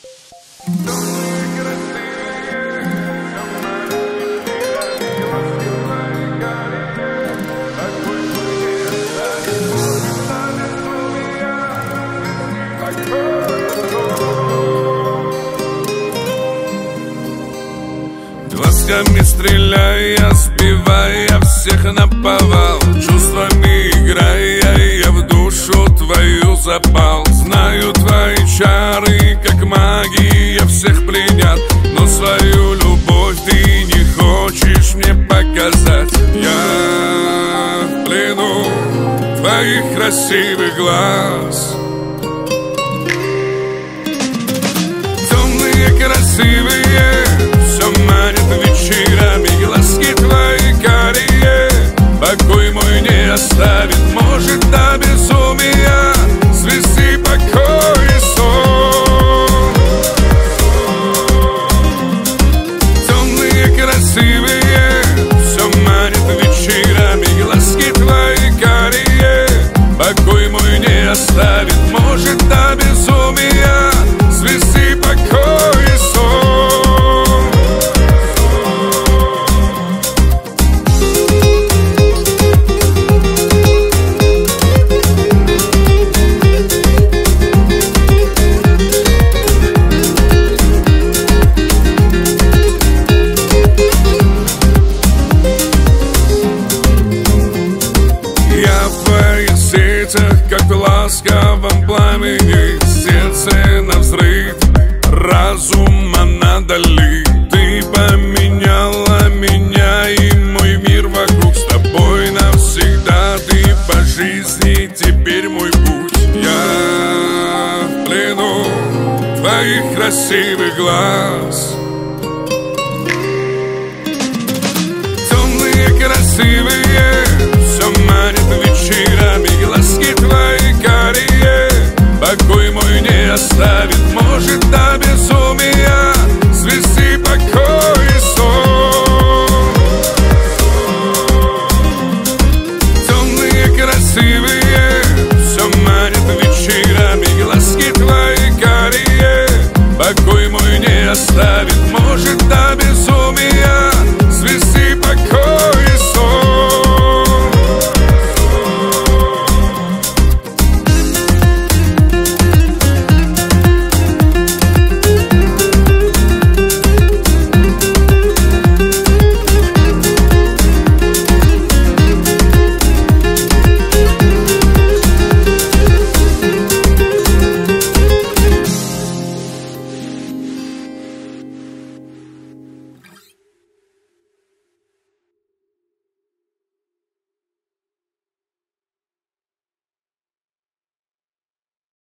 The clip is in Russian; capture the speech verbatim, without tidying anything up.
Глазками стреляя, сбивая всех наповал, чувствами играя, я в душу твою запал. Знаю, твои чары, как магия, всех пленят, но свою любовь ты не хочешь мне показать. Я в плену твоих красивых глаз, темные, красивые, все манит вечерами, глазки твои карие, покой мой не оставит, может до безумия свести покой и сон. Темные, красивые, все манит вечерами, глазки твои карие, покой мой не оставит, может до безумия свести покой и сон. Как в ласковом пламени, сердце навзрыв, разума надали. Ты поменяла меня и мой мир вокруг, с тобой навсегда, ты по жизни теперь мой путь. Я в плену твоих красивых глаз, темные, красивые, все манит вечерами, глазки твои карие, покой мой не оставит, может до безумия